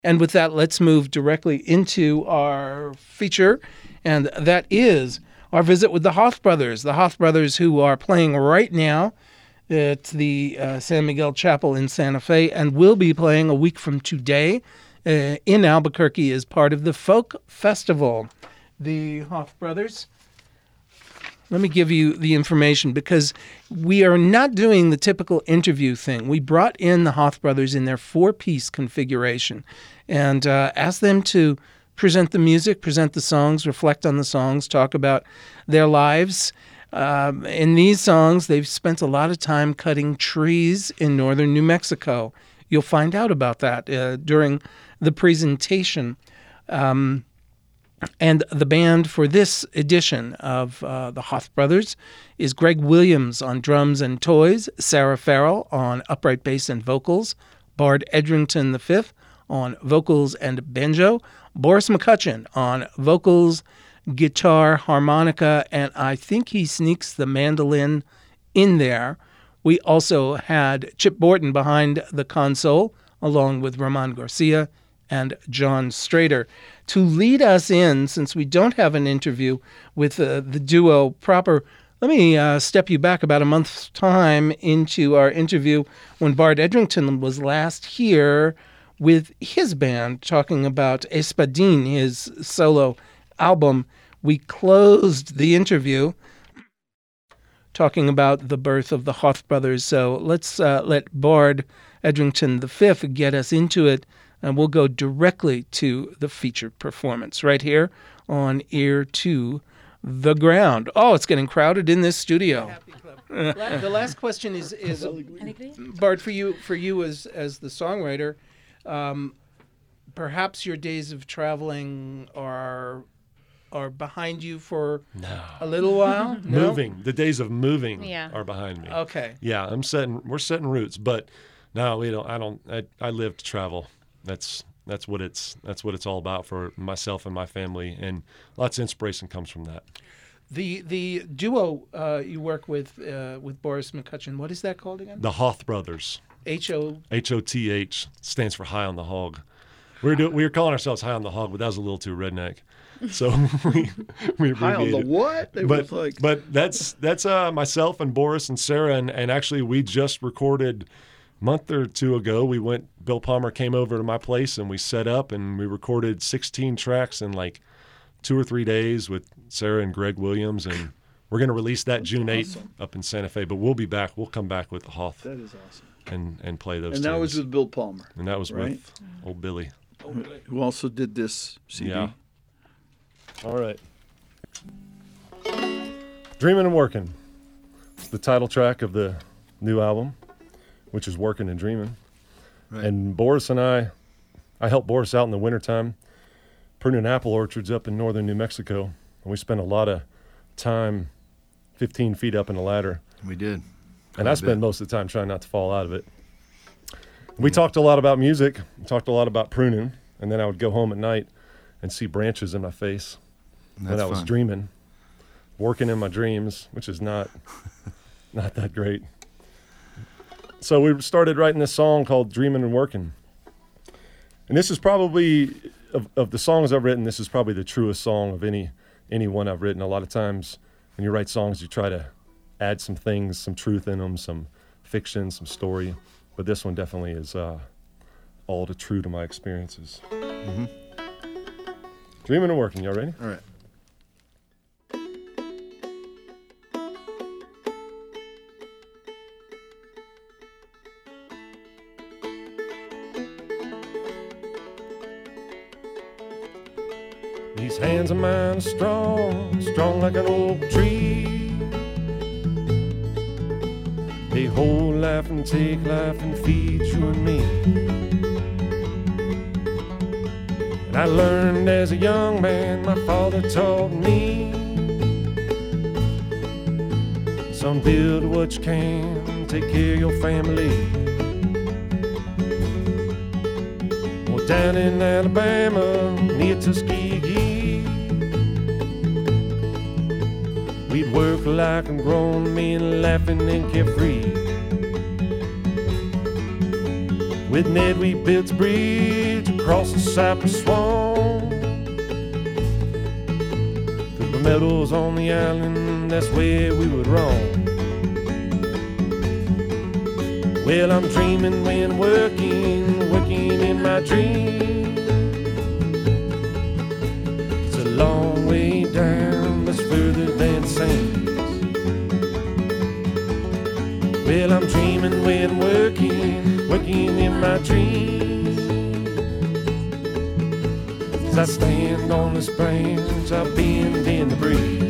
And with that, let's move directly into our feature, and that is our visit with the Hoth Brothers. The Hoth Brothers, who are playing right now at the San Miguel Chapel in Santa Fe, and will be playing a week from today in Albuquerque as part of the Folk Festival. The Hoth Brothers, let me give you the information, because we are not doing the typical interview thing. We brought in the Hoth Brothers in their 4-piece configuration and asked them to present the music, present the songs, reflect on the songs, talk about their lives. In these songs, they've spent a lot of time cutting trees in northern New Mexico. You'll find out about that during the presentation. And the band for this edition of the Hoth Brothers is Greg Williams on drums and toys, Sarah Farrell on upright bass and vocals, Bard Edrington V on vocals and banjo, Boris McCutcheon on vocals, guitar, harmonica, and I think he sneaks the mandolin in there. We also had Chip Borton behind the console, along with Roman Garcia and John Strader. To lead us in, since we don't have an interview with the duo proper, let me step you back about a month's time into our interview when Bard Edrington was last here with his band talking about Espadin, his solo album. We closed the interview talking about the birth of the Hoth Brothers. So let's let Bard Edrington V get us into it, and we'll go directly to the featured performance right here on Ear to the Ground. Oh, it's getting crowded in this studio. The last question is Bard, for you as the songwriter, perhaps your days of traveling are behind you for a little while? No? Moving. The days of moving are behind me. Okay. Yeah, we're setting roots, but no, we don't. I live to travel. That's what it's all about for myself and my family, and lots of inspiration comes from that. The duo you work with Boris McCutcheon, what is that called again? The Hoth Brothers. HOTH stands for High on the Hog. We were calling ourselves High on the Hog, but that was a little too redneck. So we High on the what? But that's myself and Boris and Sarah, and actually we just recorded a month or two ago. Bill Palmer came over to my place and we set up and we recorded 16 tracks in like 2 or 3 days with Sarah and Greg Williams, and we're going to release that June 8th up in Santa Fe. But we'll be back. We'll come back with the Hoth. That is awesome. And play those. And that was with Bill Palmer. And that was right? with old Billy. Who also did this CD. Yeah. All right. Dreaming and Working. It's the title track of the new album, which is Working and Dreaming. Right. And Boris and I helped Boris out in the wintertime pruning apple orchards up in northern New Mexico. And we spent a lot of time 15 feet up in a ladder. We did. And I spent most of the time trying not to fall out of it. We talked a lot about music, talked a lot about pruning, and then I would go home at night and see branches in my face when I was dreaming, working in my dreams, which is not that great. So we started writing this song called Dreaming and Working. And this is probably, of the songs I've written, this is probably the truest song of any one I've written. A lot of times when you write songs, you try to add some things, some truth in them, some fiction, some story. But this one definitely is all true to my experiences. Mm-hmm. Dreaming and Working. Y'all ready? All right. These hands of mine are strong like an oak tree. They hold life and take life and feed you and me. And I learned as a young man, my father taught me, son, build what you can, take care of your family. Well, down in Alabama, near Tuskegee, we'd work like grown men, laughing and carefree. With Ned we built a bridge across the cypress swamp. Through the meadows on the island, that's where we would roam. Well, I'm dreaming when working in my dream. It's a long way down, that's further than Saints. Well, I'm dreaming when working in my dream. As I stand on this branch, I bend in the breeze.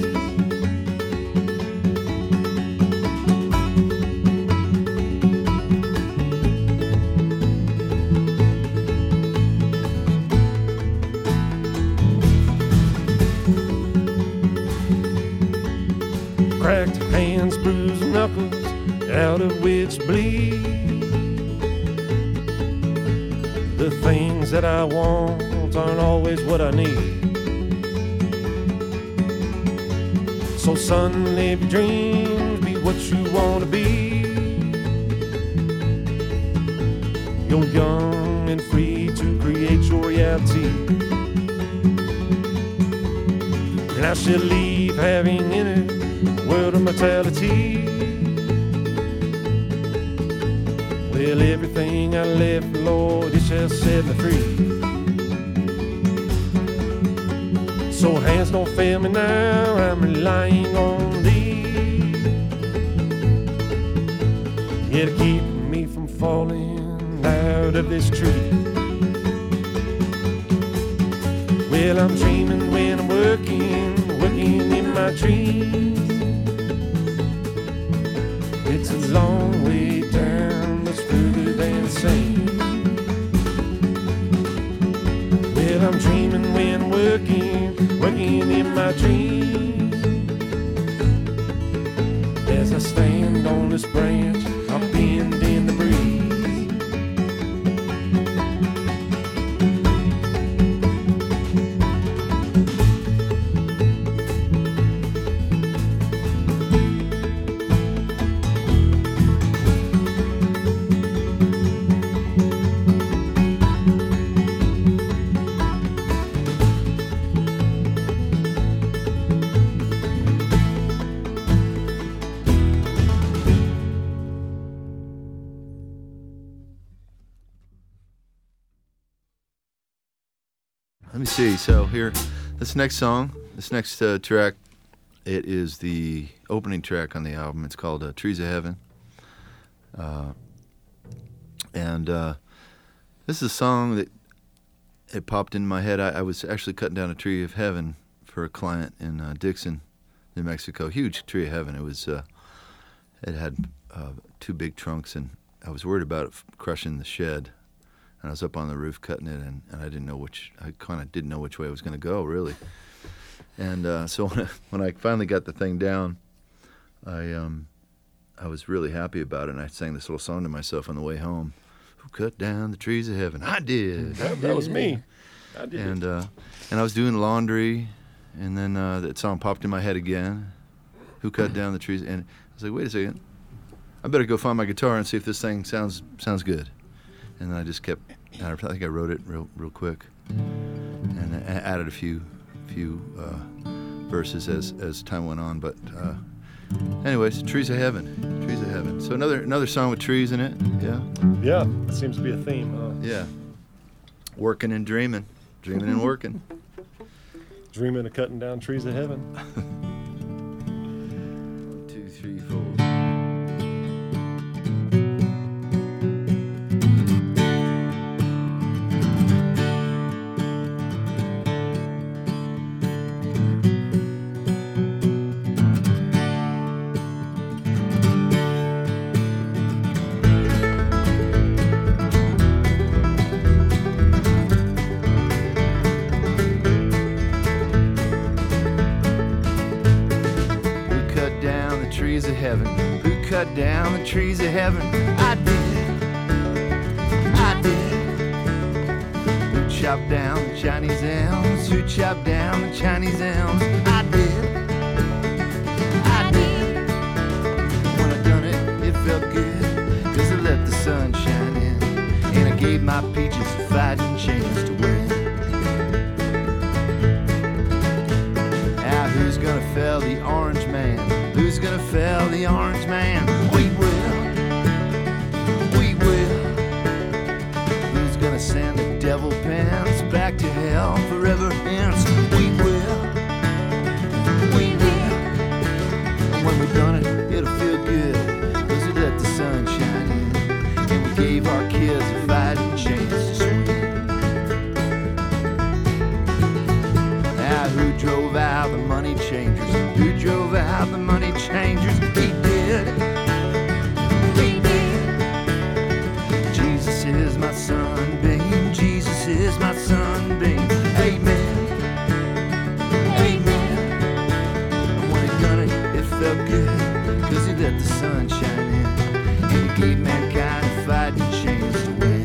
Cracked hands, bruised knuckles, out of which bleed the things that I want aren't always what I need. So son, live your dreams, be what you want to be. You're young and free to create your reality, and I shall leave having in it a world of mortality. Well, everything I left, Lord, it shall set me free. So hands don't fail me now, I'm relying on thee. Yeah, to keep me from falling out of this tree. Well, I'm dreaming when I'm working in my dreams. It's a long way down, that's further than Saints. Well, I'm dreaming when I'm working in my dreams. As I stand on this branch, I'll bend in the breeze. Let me see. So here, this next song, this next track, it is the opening track on the album. It's called Trees of Heaven. And this is a song that it popped in my head. I was actually cutting down a tree of heaven for a client in Dixon, New Mexico. Huge tree of heaven. It was it had two big trunks, and I was worried about it crushing the shed. And I was up on the roof cutting it, and I didn't know I kind of didn't know which way I was going to go, really. And so when I finally got the thing down, I was really happy about it, and I sang this little song to myself on the way home. Who cut down the trees of heaven? I did. That was me. I did. And I was doing laundry, and then that song popped in my head again. Who cut down the trees? And I was like, wait a second, I better go find my guitar and see if this thing sounds good. And I just kept. I think I wrote it real quick, and I added a few verses as time went on. But anyways, Trees of Heaven, Trees of Heaven. So another song with trees in it. Yeah. Yeah, that seems to be a theme. Huh? Yeah. Working and dreaming and working. Dreaming of cutting down trees of heaven. 1, 2, 3, 4. Who cut down the trees of heaven? I did. Who chopped down the Chinese elms? Who chopped down the Chinese elms? I did. When I done it, it felt good, 'cause I let the sun shine in. And I gave my peaches a fighting chance to win. Now who's gonna fell the orange man? Who's gonna fell the orange man? We will. We will. Who's gonna send the devil pants back to hell forever hence? We will. We will. And when we've done it, it'll feel good, 'cause we let the sun shine in, and we gave our kids a fighting chance to swim. Now who drove out the money changers? Who drove out the money changers? He did. He did. Jesus is my sunbeam. Jesus is my sunbeam. Amen. Amen. And when he done it, it felt good, 'cause he let the sun shine in, and he gave mankind a fighting chance to win.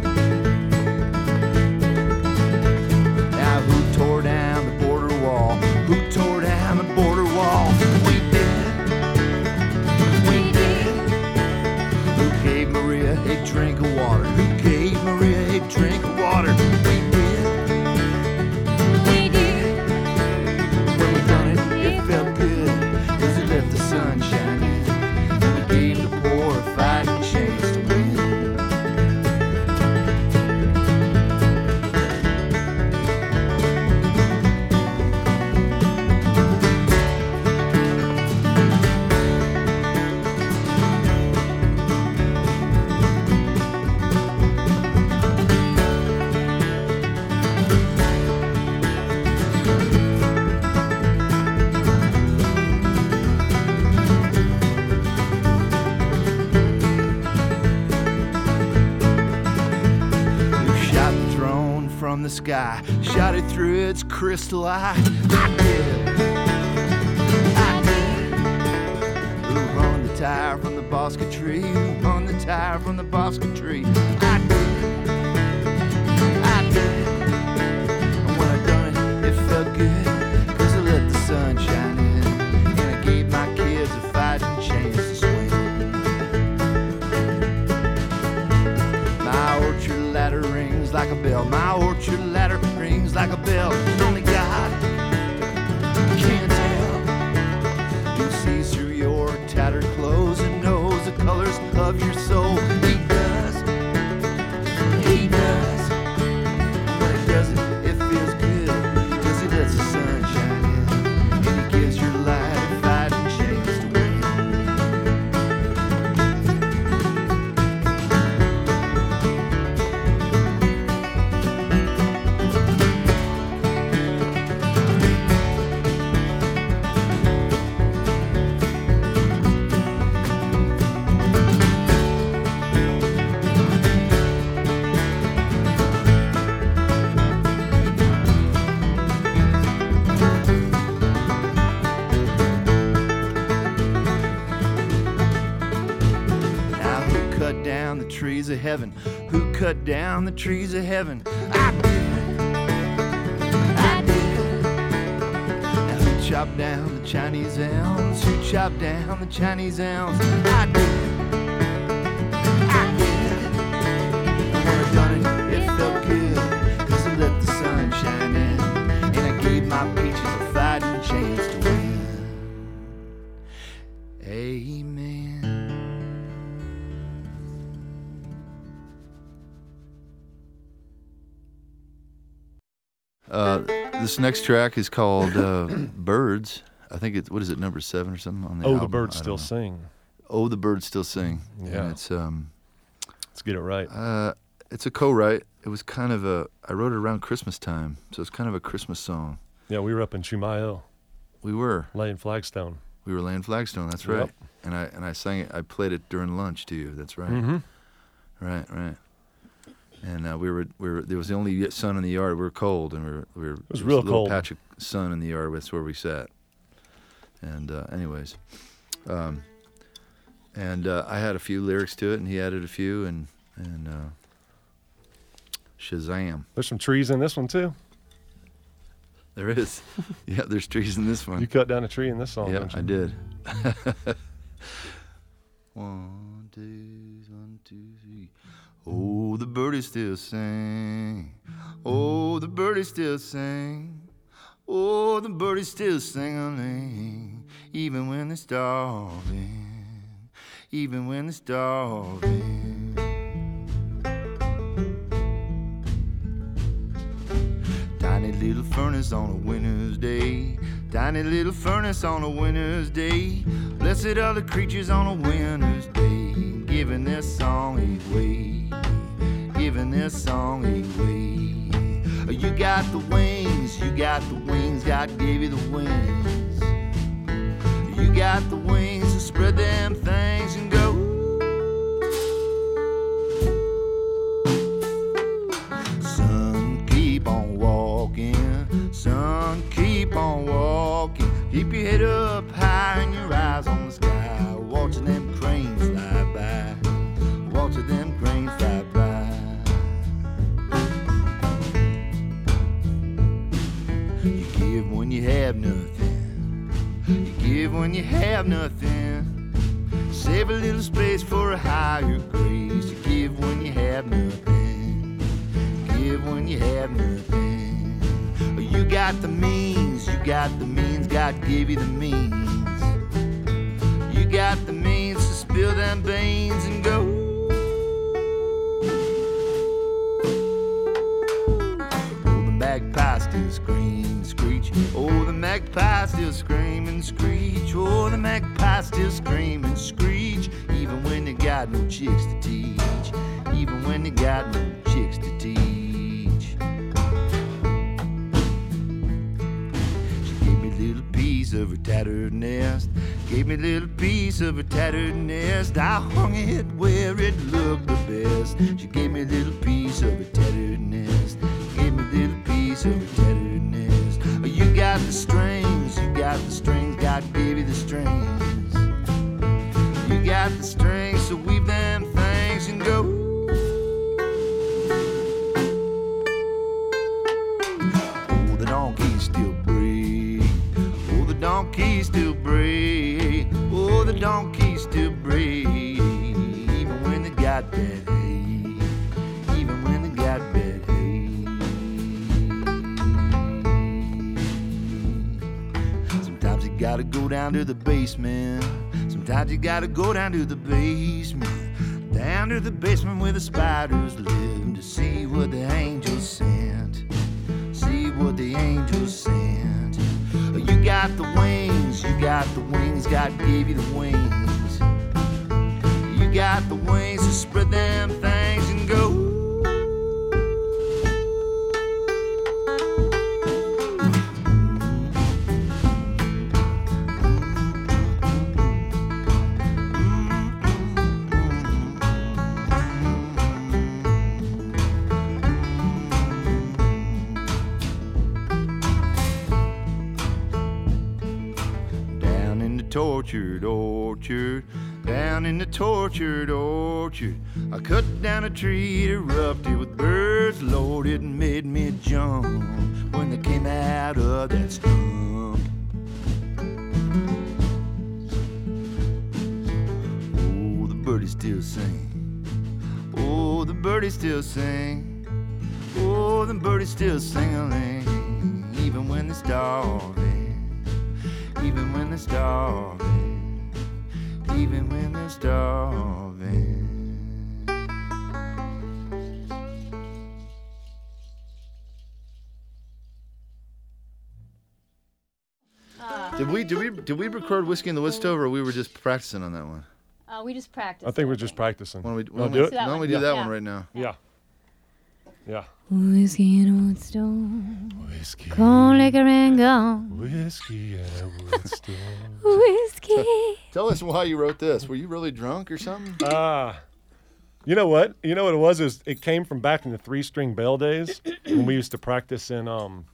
Now who tore down the border wall? Who tore down the border wall? We did. We did. Who gave Maria a drink of water? Who gave Maria a drink of water? We did. We did. When we done it, it felt good, 'cause it let the sun shine in, and we gave the poor a fighting chance to win. From the sky, shot it through its crystal eye. I did. I did. Who hung the tire from the Bosca tree? Who hung the tire from the Bosca tree? I did. I did. And when I done it, it felt good, 'cause I let the sun shine in, and I gave my kids a fighting chance to swim. My orchard ladder rings like a bell. My orchard ladder rings like a bell. Only God can tell. Who sees through your tattered clothes and knows the colors of your soul? He does. He does. When he does it, it feels good, 'cause he lets the sun shine in, and he gives your light a fighting chance to win. Trees of heaven, who cut down the trees of heaven? I did. I did. Now who chopped down the Chinese elms? Who chopped down the Chinese elms? I did. I did. When I done it, it felt good, 'cause I let the sun shine in, and I gave my peaches a fighting chance to win. Amen. This next track is called Birds. I think it's, what is it, number 7 or something on the album? The Birds Still Sing. Oh, the Birds Still Sing. Yeah. And it's let's get it right. It's a co-write. It was kind of I wrote it around Christmas time, so it's kind of a Christmas song. Yeah, we were up in Chumayo. We were laying flagstone. We were laying flagstone. That's right. Yep. And I sang it. I played it during lunch to you. That's right. Mm-hmm. Right. And we were there was the only sun in the yard. We were cold, and it was real a little cold. patch of sun in the yard. That's where we sat. And anyways, I had a few lyrics to it, and he added a few, and Shazam! There's some trees in this one too. There is. Yeah, there's trees in this one. You cut down a tree in this song. Yeah, didn't you? I did. 1, 2, 1, 2, 3. Oh, the birdies still sing. Oh, the birdies still sing. Oh, the birdies still singing, even when they're starving, even when they're starving. Tiny little furnace on a winter's day, tiny little furnace on a winter's day. Blessed are the creatures on a winter's day, giving their song away, giving their song away. You got the wings, you got the wings, God gave you the wings. You got the wings to spread them things and go. Son, keep on walking, son, keep on walking. Keep your head up high and your eyes on the sky, watching them cranes fly by, watching them cranes fly by. You give when you have nothing, you give when you have nothing. Save a little space for a higher grace. You give when you have nothing, give when you have nothing. You got the means, you got the means, God gave you the means. You got the means to spill them beans and go. Oh, the magpie still scream, screech. Oh, the magpie still scream and screech. Oh, the magpie still scream and screech. Even when they got no chicks to teach, even when they got no chicks to teach. Of her tattered nest, gave me a little piece of her tattered nest. I hung it where it looked the best. She gave me a little piece of her tattered nest, gave me a little piece of her tattered nest. You got the strings, you got the strings, God gave you the strings. You got the strings, so weave them things and go. Oh, the donkey still donkey still bray, oh the donkey still bray, even when they got bad hay, even when they got bad hay. Sometimes you gotta go down to the basement, sometimes you gotta go down to the basement, down to the basement where the spiders live, to see what the angels sent, see what the angels sent. You got the wings, you got the wings, God gave you the wings. You got the wings to spread them things and go. Tortured orchard, down in the tortured orchard, I cut down a tree, it erupted with birds, Lord, it made me jump when they came out of that stump. Oh, the birdies still sing, oh, the birdies still sing, oh, the birdies still singing, even when they're starving. Even when they're starving, even when they're starving. Did we record Whiskey in the Wood Stove, or we were just practicing on that one? We just practiced. I think we're just practicing. Why do don't we do that one right now? Yeah. Yeah. Whiskey in a wood stove, Whiskey. cold liquor and gone. Whiskey in a wood stove. Whiskey. Tell us why you wrote this. Were you really drunk or something? You know what? You know what it was? It came from back in the 3-string bell days when we used to practice in the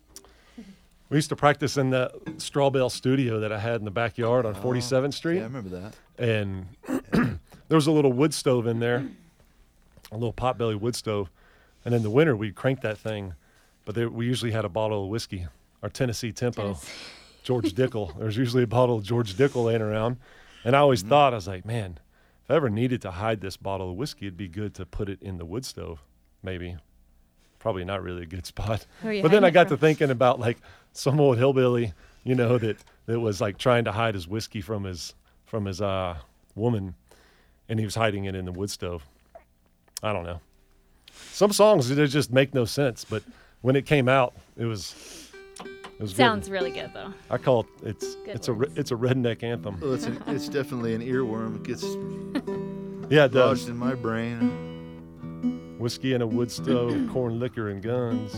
straw bale studio that I had in the backyard on 47th Street. Yeah, I remember that. And there was a little wood stove in there, a little potbelly wood stove. And in the winter, we'd crank that thing, but we usually had a bottle of whiskey, our Tennessee Tempo, George Dickel. There's usually a bottle of George Dickel laying around. And I always thought, I was like, man, if I ever needed to hide this bottle of whiskey, it'd be good to put it in the wood stove, maybe. Probably not really a good spot. Who are you But then I hiding got it to from? thinking about like some old hillbilly, you know, that was like trying to hide his whiskey from his woman, and he was hiding it in the wood stove. I don't know. Some songs they just make no sense, but when it came out, it was Sounds good. really good though. I call it Good it's a words. it's a redneck anthem. Well, it's definitely an earworm. It gets Yeah, it lodged does. in my brain. Whiskey in a wood stove, corn liquor and guns.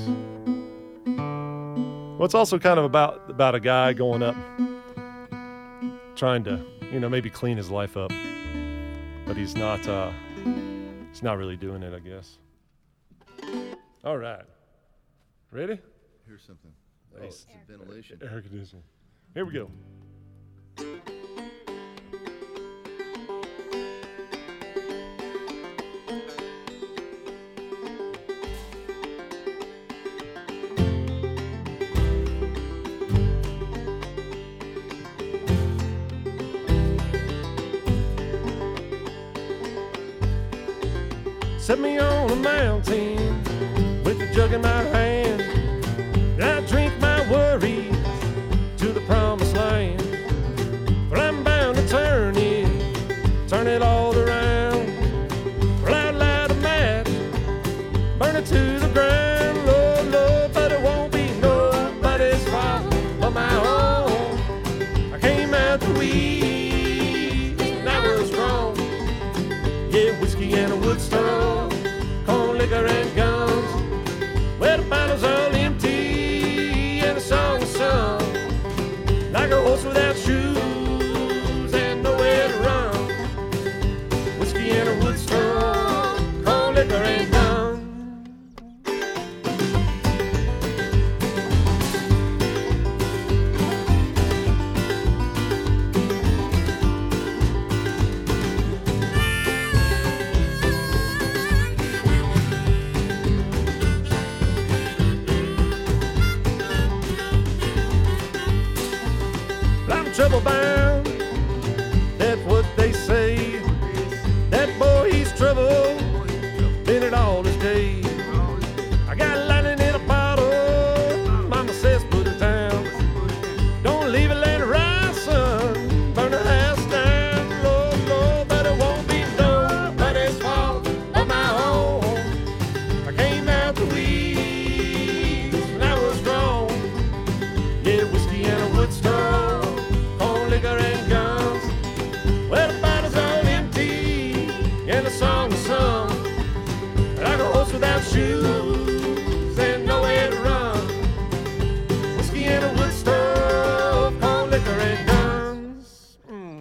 Well, it's also kind of about a guy going up, trying to, you know, maybe clean his life up, but he's not really doing it, I guess. All right, ready? Here's something. Oh, Nice. it's a ventilation. Air conditioning. Here we go. Set me on a mountain with a jug in my hand, and I drink my worries to the promised land. Well, I'm bound to turn it all around. Well, I'd light a match, burn it to the ground, Lord, Lord, but it won't be nobody's fault but my own. I came out the weeds, and I was wrong. Yeah, whiskey and a wood stove, corn liquor and guns. Well, the bottle's all empty and the song is sung like a horse without shoes and nowhere to run. Whiskey and a wood stove, corn liquor and guns. I'm trouble bound, that's what they say. That boy, he's trouble, been it all his days. I got lightning in a bottle, mama says put it down. Don't leave it laying around, son, burn the house down. Lord, Lord, but it won't be nobody's fault but my own. I came out the weeds when I was wrong. Yeah, whiskey and a wood stove, corn liquor and guns. Well, the bottle's all empty and the song is sung like a horse without shoes and nowhere to run. Whiskey and a wood stove, corn liquor and guns.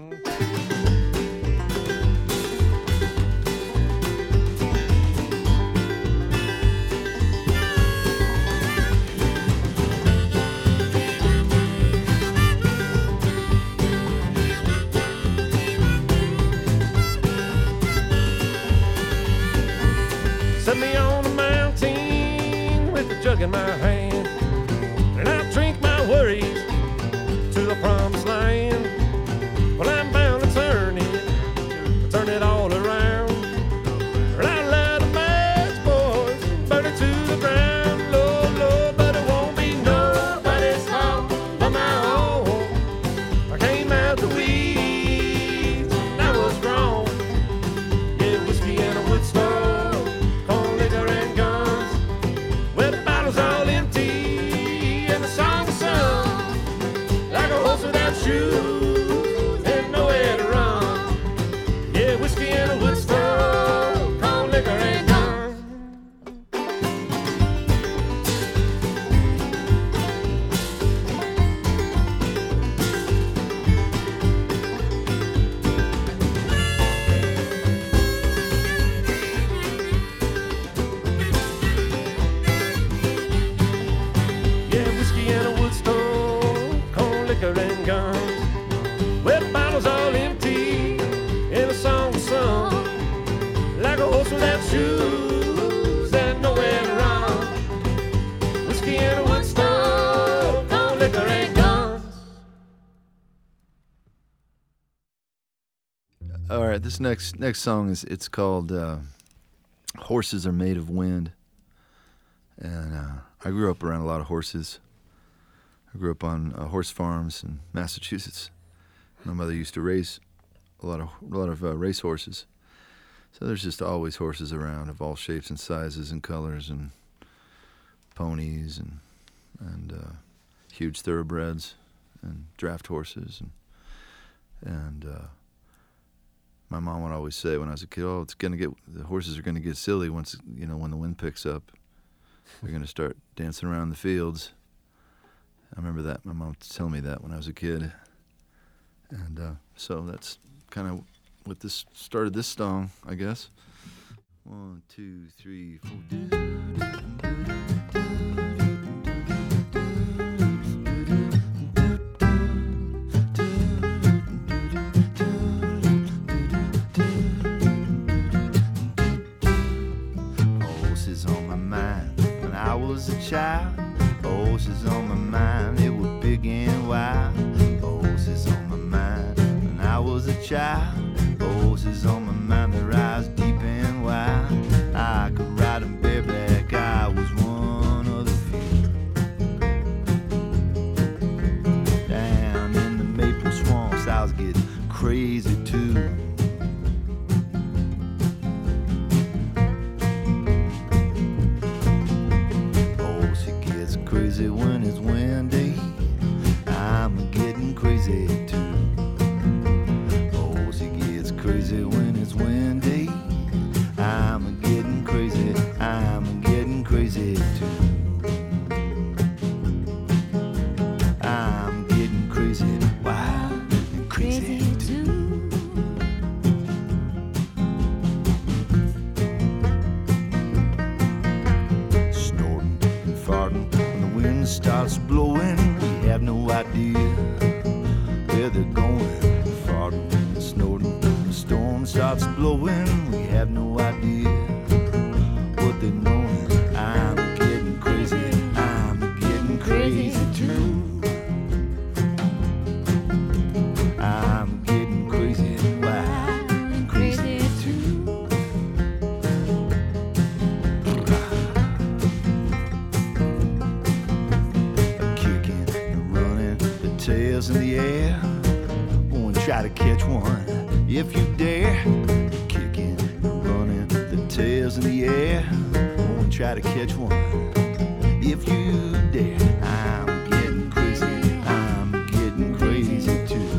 Set me on a mountain with a jug in my hand, and I'll drink my worries to the promised land. Well, I'm bound to turn it all around. Well, I'll light a match, boys, burn it to the ground. Lord, Lord, but it won't be nobody's fault but my own. I came out the weeds, and I was wrong. Yeah, whiskey and a wood stove, corn liquor and guns. Well, the bottle's all empty All right, this next song it's called "Horses Are Made of Wind," and I grew up around a lot of horses. I grew up on horse farms in Massachusetts. My mother used to raise a lot of race horses, so there's just always horses around of all shapes and sizes and colors, and ponies and huge thoroughbreds and draft horses and my mom would always say when I was a kid, "Oh, the horses are gonna get silly once when the wind picks up. They're gonna start dancing around the fields." I remember that my mom telling me that when I was a kid, and so that's kind of what this started this song, I guess. 1, 2, 3, 4. Was a child, horses on my mind, they were big and wild. Horses on my mind, when I was a child, horses on my mind, their eyes deep and wild. I could ride them bareback, I was one of the few. Down in the maple swamps, I was getting crazy too. Crazy when it's windy, I'm getting crazy too. Oh, she gets crazy when it's windy, I'm getting crazy too. I'm getting crazy, wild and crazy too. Snorting and farting, starts blowing, we have no idea where they're going. Farting and snorting, the storm starts blowing, we have no idea what they're knowing. I'm getting crazy too. I'm getting crazy, wild and crazy too. Tails in the air, go and try to catch one if you dare. Kicking and running, the tails in the air, go and try to catch one if you dare. I'm getting crazy too.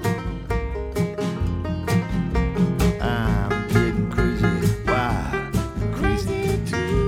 I'm getting crazy, wild and crazy too.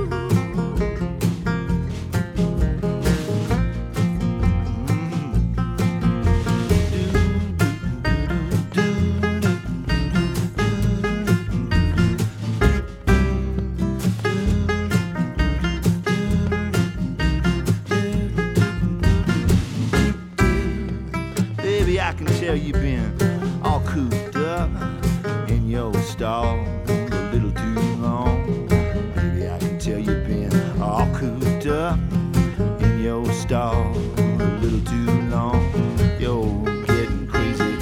I can tell you've been all cooped up in your stall a little too long. Maybe I can tell you've been all cooped up in your stall a little too long. You're getting crazy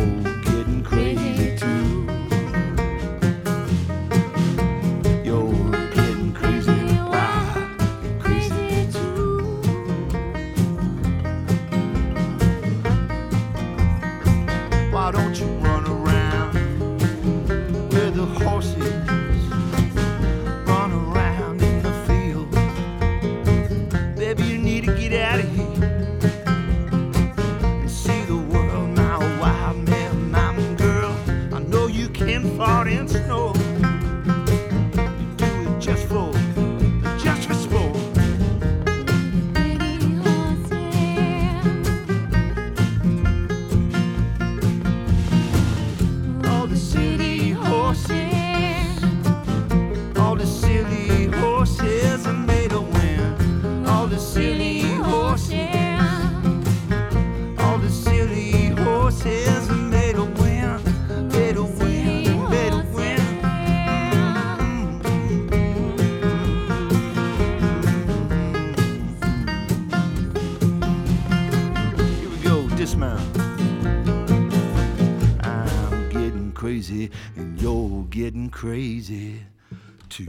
too. You're getting crazy, wild and crazy too. Why don't you run around where the horses run around in the field? Baby, you need to get out of here and see the world. My wild man, mountain girl, I know you can fart and snow. You do it just for sport. All the silly horses are made of wind. All the silly horses. All the silly horses are made of wind. Made of wind. Made of wind. Here we go, dismount. I'm getting crazy, and you're getting crazy too.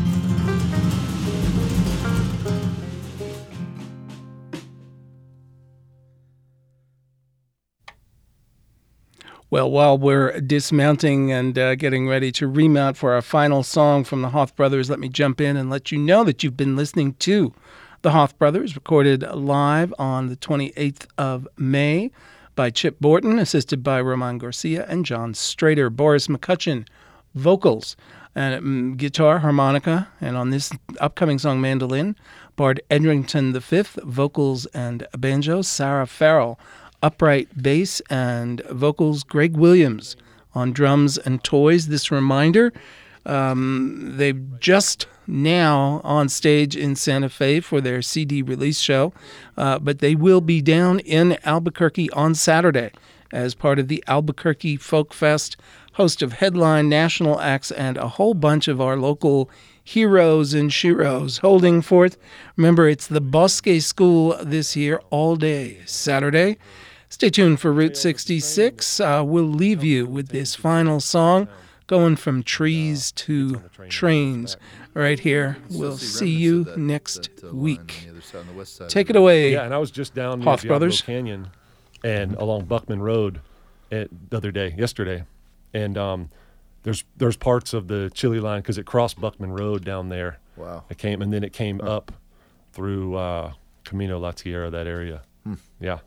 Well, while we're dismounting and getting ready to remount for our final song from the Hoth Brothers, let me jump in and let you know that you've been listening to the Hoth Brothers, recorded live on the 28th of May by Chip Borton, assisted by Roman Garcia and John Strader. Boris McCutcheon, vocals, and guitar, harmonica, and on this upcoming song, mandolin. Bard Edrington V, vocals and banjo. Sarah Farrell, upright bass and vocals. Greg Williams on drums and toys. This reminder, they've just now on stage in Santa Fe for their CD release show, but they will be down in Albuquerque on Saturday as part of the Albuquerque Folk Fest, host of headline national acts and a whole bunch of our local heroes and sheroes holding forth. Remember, it's the Bosque School this year all day Saturday. Stay tuned for Route 66. We'll leave you with this final song, going from trees to trains right here. We'll see you next week. Take it away. Yeah, and I was just down near Hoth Diablo Brothers. Canyon and along Buckman Road yesterday. And there's parts of the Chili line because it crossed Buckman Road down there. Wow. It came up through Camino La Tierra, that area. Yeah.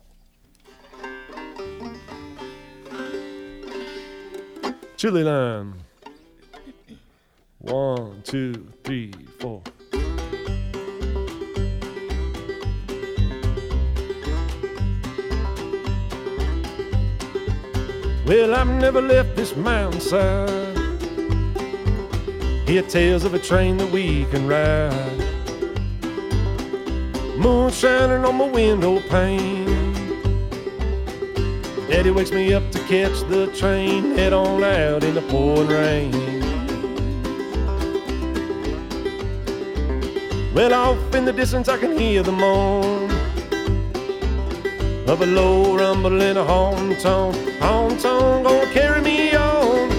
Chili line. 1, 2, 3, 4. Well, I've never left this mountainside. Hear tales of a train that we can ride. Moon shining on my window pane. Daddy wakes me up to catch the train, head on out in the pouring rain. Well, off in the distance I can hear the moan of a low rumble in a horn tone gonna carry me on.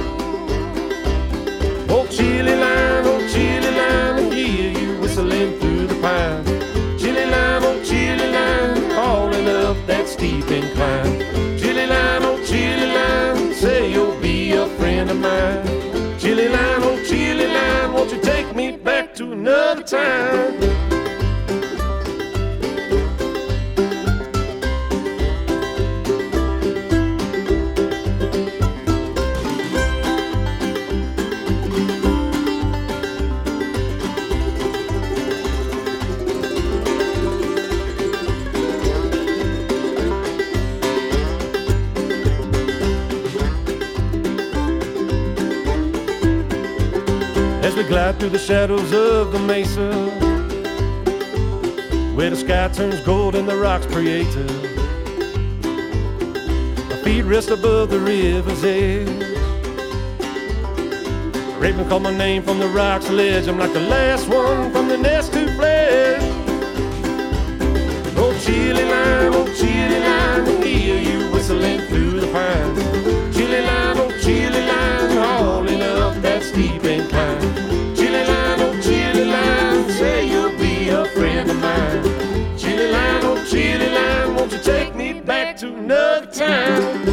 Oh, chili line, I hear you whistling through the pine. Chili line, hauling up that steep incline. Chili line, say you'll be a friend of mine. Chili line, won't you take me back to another time? As we glide through the shadows of the mesa, where the sky turns gold and the rocks creative, my feet rest above the river's edge. A raven called my name from the rock's ledge. I'm like the last one from the nest who fled. Oh, chili line, I hear you whistling through the pines. Chili line, hauling up that steep incline. Chili line, say you'll be a friend of mine. Chili line, won't you take me back to another time?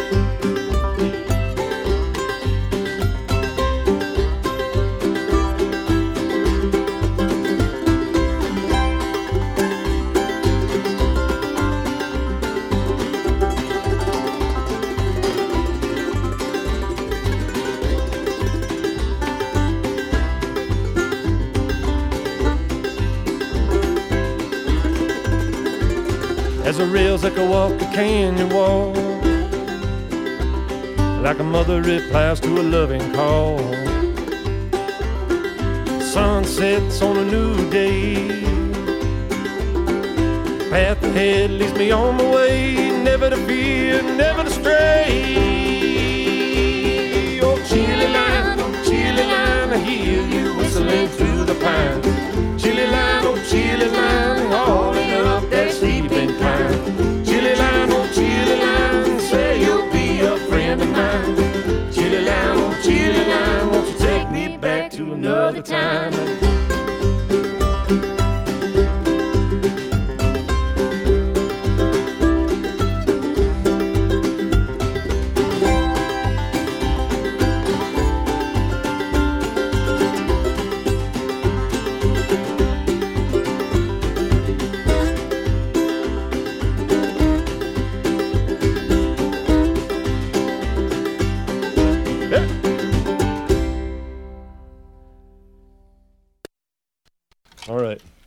As the rails echo walk a canyon wall, like a mother replies to a loving call. The sun sets on a new day. Path ahead leads me on my way, never to fear, never to stray. Oh, chili line, I hear you whistling through the pines. Chili line, hauling up that steep incline. Chili line, say you'll be a friend of mine. Chili line, All right.